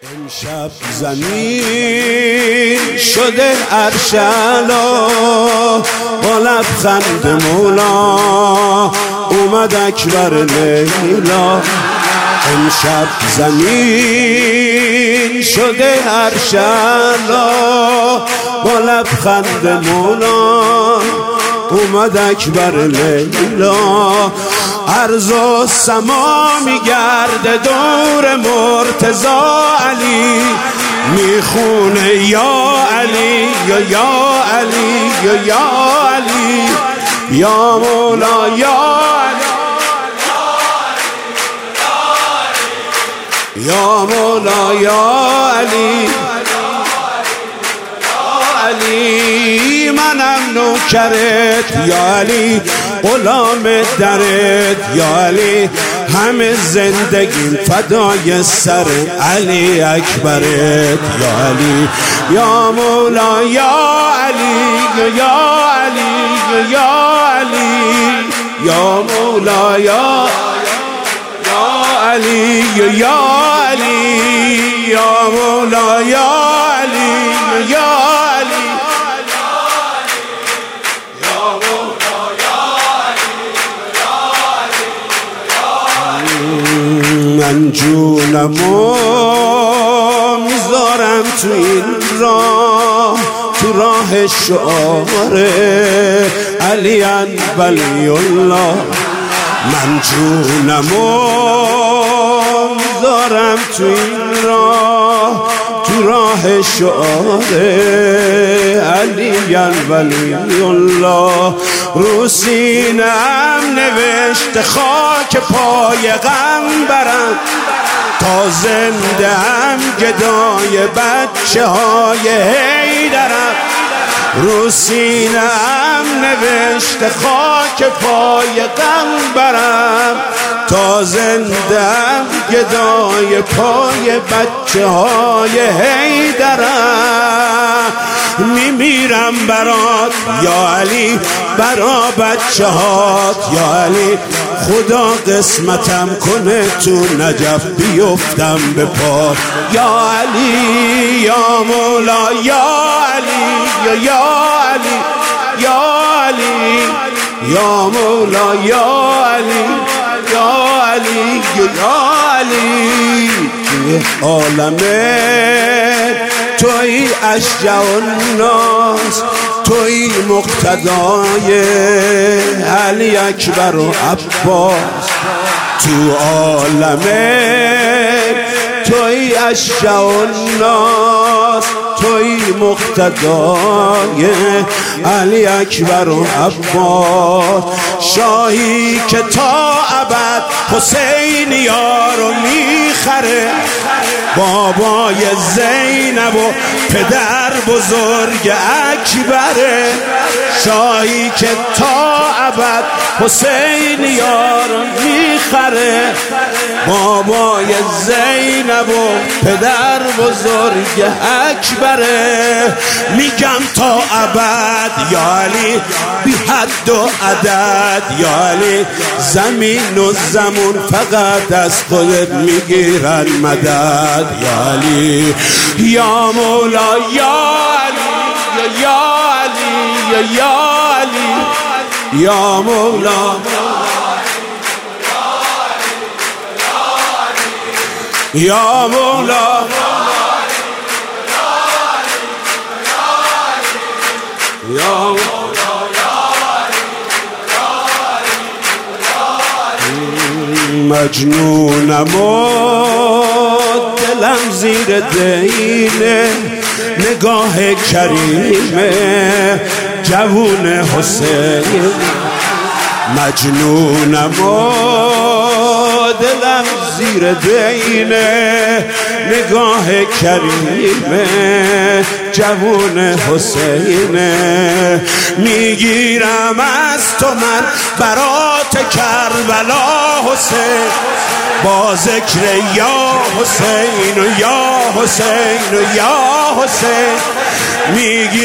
امشب زمین شده عرش اعلا، با لبخند مولا اومد اکبر لیلا. امشب زمین شده عرش اعلا، با لبخند مولا اومد اکبر لیلا. ارض و سما میگرده دور مرتضا علی، میخونه یا علی یا علی یا علی یا مولا یا علی یا مولا یا علی علی. منم نوکرت یا علی، غلام درت یا علی، همه زندگیم فدای سر علی اکبرت یا علی یا مولا یا علی یا علی یا علی یا مولا یا علی یا علی یا مولا یا علی یا علی من جونمو میذارم تو این راه، تو راه شعار علی ولی الله. من جونمو میذارم تو این راه، تو راه شعار علی ولی الله. رو سینه‌ام نوشته خاک پای غمبرم، تا زنده هم گدای بچه های حیدرم. رو سینه‌ام نوشته خاک پای غمبرم، تا زنده هم گدای پای بچه های حیدرم. میمیرم برات یا علی، برا بچه هات یا علی. خدا قسمتم کنه تو نجف بیفتم به پا یا علی یا مولا یا علی یا علی یا علی یا مولا یا علی یا علی یا علی. توی عالمه توی اشجع الناس، توی مقتدای علی اکبر و عباس. تو عالمه توی اشجع الناس، توی مقتدای علی اکبر و عباس. شاهی که تا ابد حسینیا رو میخره، بابای زینب و پدر بزرگ اکبره. شاهی که تا ابد حسینیا رو میخره، بابای زینب و پدر بزرگ اکبره. میگم تا ابد یا علی، بی حد و عدد یا علی. زمین و زمون فقط از خودت میگیرن مدد یا علی یا مولا یا علی یا علی یا علی یا مولا یا مولا یا مجنونم و دلم زیر دینه، نگاه کریمه جوون حسین. مجنونم و دلم زیر دینه، نگاه کریمه جوون حسینه. میگیرم از تو من برات کربلا حسین، با ذکر یا حسین و یا حسین و یا حسین.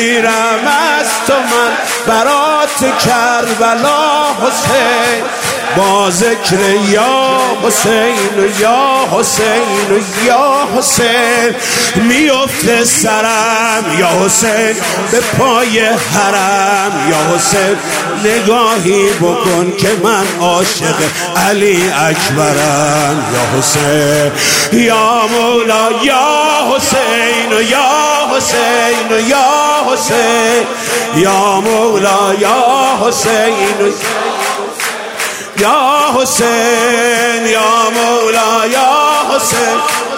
میگیرم از تو من برات کربلا حسین، با ذکر یا حسین و یا حسین و یا حسین میفته سرم، یا حسین به پای حرم، یا حسین نگاهی بکن که من عاشق علی اکبرم، یا حسین یا مولا یا حسین و یا حسین و یا حسین یا مولا یا حسین و یا حسین یا مولا یا حسین